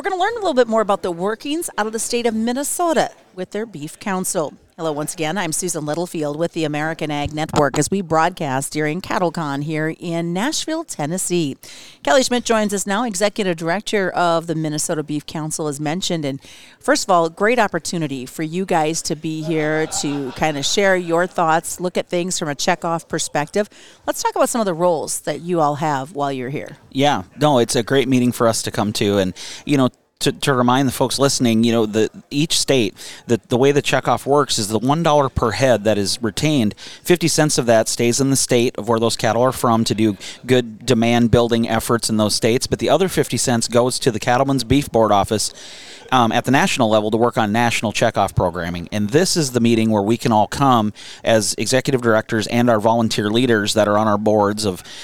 going to learn a little bit more about the workings out of the state of Minnesota with their Beef Council. Hello once again, I'm Susan Littlefield with the American Ag Network as we broadcast during CattleCon here in Nashville, Tennessee. Kelly Schmidt joins us now, Executive Director of the Minnesota Beef Council, as mentioned. And first of all, great opportunity for you guys to be here to kind of share your thoughts, look at things from a checkoff perspective. Let's talk about some of the roles that you all have while you're here. Yeah, no, it's a great meeting for us to come to. And, to remind the folks listening, each state, the way the checkoff works is the $1 per head that is retained, 50 cents of that stays in the state of where those cattle are from to do good demand building efforts in those states, but the other 50 cents goes to the Cattlemen's Beef Board office at the national level to work on national checkoff programming. And this is the meeting where we can all come as executive directors and our volunteer leaders that are on our boards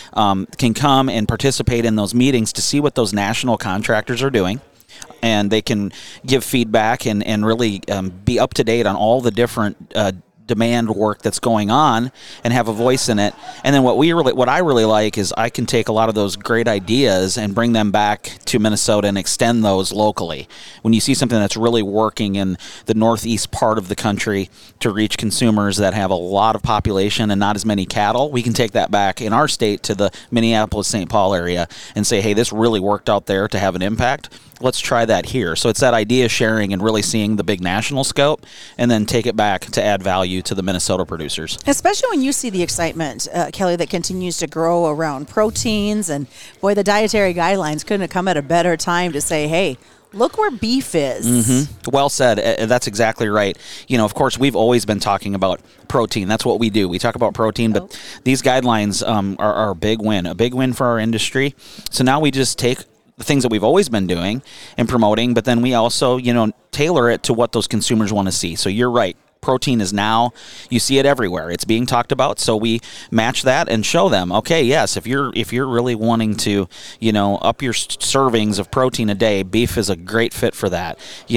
can come and participate in those meetings to see what those national contractors are doing. And they can give feedback and really be up to date on all the different demand work that's going on and have a voice in it. And then what I really like is I can take a lot of those great ideas and bring them back to Minnesota and extend those locally. When you see something that's really working in the northeast part of the country to reach consumers that have a lot of population and not as many cattle, we can take that back in our state to the Minneapolis-St. Paul area and say, hey, this really worked out there to have an impact. Let's try that here. So it's that idea sharing and really seeing the big national scope and then take it back to add value to the Minnesota producers. Especially when you see the excitement, Kelly, that continues to grow around proteins. And boy, the dietary guidelines couldn't have come at a better time to say, hey, look where beef is. Mm-hmm. Well said. That's exactly right. Of course, we've always been talking about protein. That's what we do. We talk about protein, but these guidelines are a big win for our industry. So now we just take the things that we've always been doing and promoting, but then we also, tailor it to what those consumers want to see. So you're right. Protein is now, you see it everywhere. It's being talked about. So we match that and show them, okay, yes, if you're really wanting to, up your servings of protein a day, beef is a great fit for that.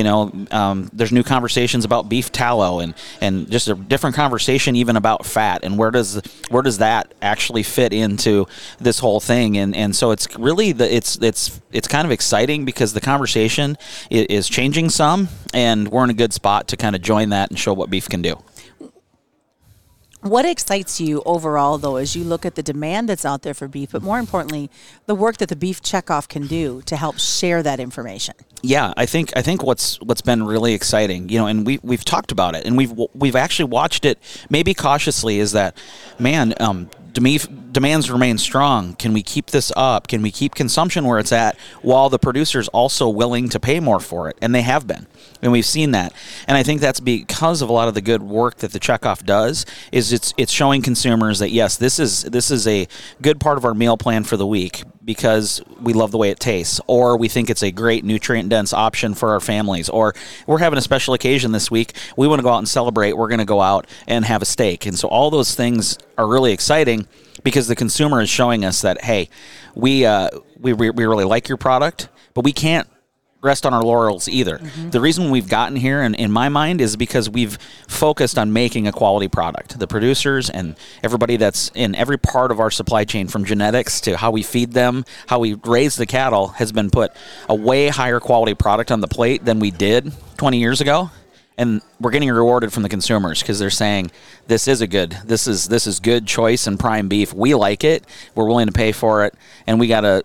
There's new conversations about beef tallow and just a different conversation even about fat and where does that actually fit into this whole thing. And so it's really it's kind of exciting because the conversation is changing some and we're in a good spot to kind of join that and show what beef can do. What excites you overall, though, as you look at the demand that's out there for beef, but more importantly, the work that the Beef Checkoff can do to help share that information? Yeah, I think what's been really exciting, and we've talked about it, and we've actually watched it maybe cautiously, is that, demands remain strong. Can we keep this up? Can we keep consumption where it's at while the producer's also willing to pay more for it? And they have been. And we've seen that. And I think that's because of a lot of the good work that the checkoff does, is it's showing consumers that, yes, this is a good part of our meal plan for the week because we love the way it tastes, or we think it's a great nutrient-dense option for our families, or we're having a special occasion this week. We want to go out and celebrate. We're going to go out and have a steak. And so all those things are really exciting because the consumer is showing us that, hey, we really like your product, but we can't rest on our laurels either. Mm-hmm. The reason we've gotten here, in my mind, is because we've focused on making a quality product. The producers and everybody that's in every part of our supply chain, from genetics to how we feed them, how we raise the cattle, has been put a way higher quality product on the plate than we did 20 years ago. And we're getting rewarded from the consumers because they're saying this is good choice and prime beef. We like it. We're willing to pay for it, and we gotta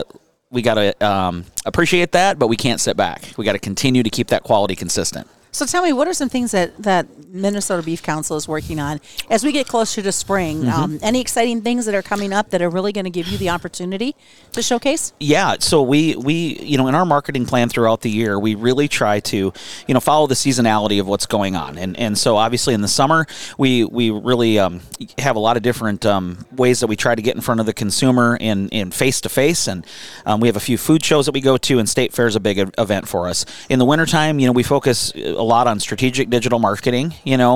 appreciate that. But we can't sit back. We got to continue to keep that quality consistent. So tell me, what are some things that Minnesota Beef Council is working on as we get closer to spring? Mm-hmm. Any exciting things that are coming up that are really going to give you the opportunity to showcase? Yeah, so we in our marketing plan throughout the year, we really try to follow the seasonality of what's going on, and so obviously in the summer we really have a lot of different ways that we try to get in front of the consumer in face to face, and we have a few food shows that we go to, and State Fair is a big event for us. In the wintertime, we focus a lot on strategic digital marketing,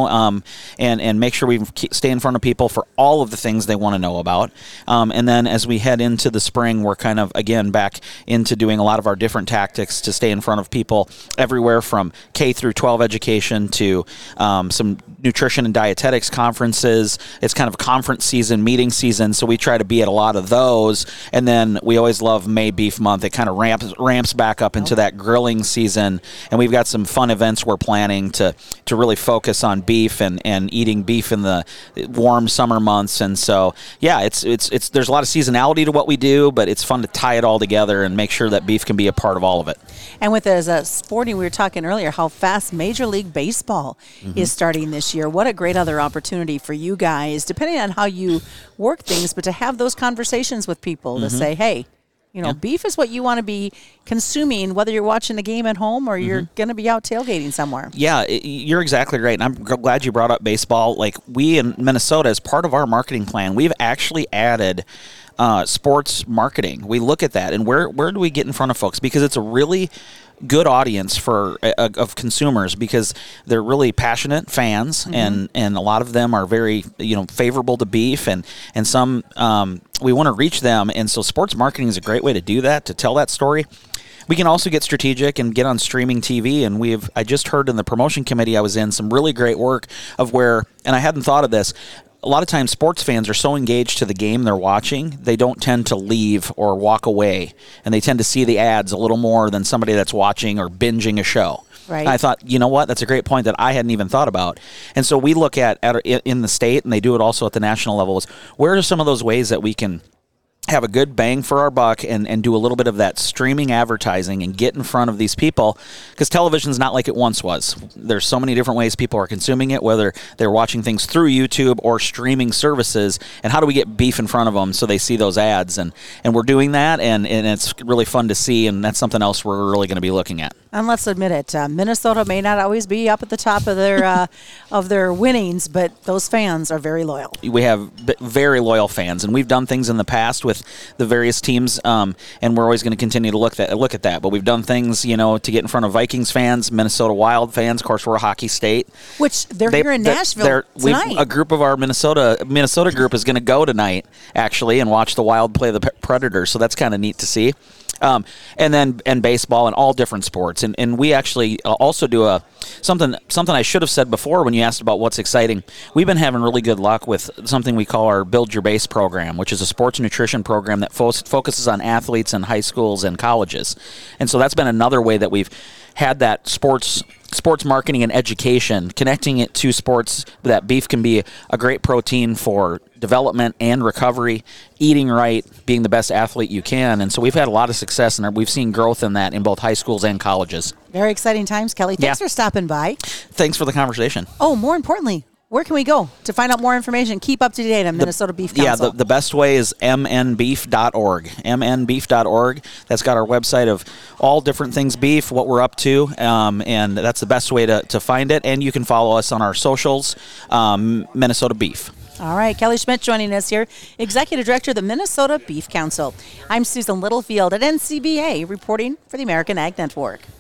and make sure we stay in front of people for all of the things they want to know about. And then as we head into the spring, we're kind of, again, back into doing a lot of our different tactics to stay in front of people everywhere from K through 12 education to some nutrition and dietetics conferences. It's kind of conference season, meeting season, so we try to be at a lot of those. And then we always love May Beef Month. It kind of ramps back up into that grilling season, and we've got some fun events we're planning to really focus on beef and eating beef in the warm summer months. And so, yeah, it's there's a lot of seasonality to what we do, but it's fun to tie it all together and make sure that beef can be a part of all of it. And with as a sporting, we were talking earlier how fast Major League Baseball is starting this year. What a great other opportunity for you guys, depending on how you work things, but to have those conversations with people to say, hey, beef is what you want to be consuming, whether you're watching a game at home or you're going to be out tailgating somewhere. Yeah, you're exactly right. And I'm glad you brought up baseball. Like, we in Minnesota, as part of our marketing plan, we've actually added sports marketing. We look at that, and where do we get in front of folks? Because it's a really good audience of consumers, because they're really passionate fans, and a lot of them are very favorable to beef, and some we want to reach them, and so sports marketing is a great way to do that, to tell that story. We can also get strategic and get on streaming TV, and I just heard in the promotion committee I was in some really great work of where, and I hadn't thought of this, a lot of times sports fans are so engaged to the game they're watching, they don't tend to leave or walk away, and they tend to see the ads a little more than somebody that's watching or binging a show. Right. And I thought, you know what, that's a great point that I hadn't even thought about. And so we look at in the state, and they do it also at the national level, is where are some of those ways that we can have a good bang for our buck and do a little bit of that streaming advertising and get in front of these people, because television's not like it once was. There's so many different ways people are consuming it, whether they're watching things through YouTube or streaming services, and how do we get beef in front of them so they see those ads? And we're doing that, and it's really fun to see, and that's something else we're really going to be looking at. And let's admit it, Minnesota may not always be up at the top of their winnings, but those fans are very loyal. We have very loyal fans, and we've done things in the past with the various teams, and we're always going to continue to look at that. But we've done things, to get in front of Vikings fans, Minnesota Wild fans. Of course, we're a hockey state. Which they're here in Nashville tonight. A group of our Minnesota group is going to go tonight, actually, and watch the Wild play the Predators. So that's kind of neat to see. And baseball and all different sports. And we actually also do something I should have said before when you asked about what's exciting. We've been having really good luck with something we call our Build Your Base program, which is a sports nutrition program that focuses on athletes in high schools and colleges. And so that's been another way that we've had that sports marketing and education, connecting it to sports, that beef can be a great protein for development and recovery, eating right, being the best athlete you can. And so we've had a lot of success, and we've seen growth in that in both high schools and colleges. Very exciting times, Kelly. Thanks for stopping by. Thanks for the conversation. Oh, more importantly, where can we go to find out more information? Keep up to date on Minnesota Beef Council. Yeah, the best way is mnbeef.org. mnbeef.org. That's got our website of all different things beef, what we're up to, and that's the best way to find it. And you can follow us on our socials, Minnesota Beef. All right, Kelly Schmidt joining us here, Executive Director of the Minnesota Beef Council. I'm Susan Littlefield at NCBA, reporting for the American Ag Network.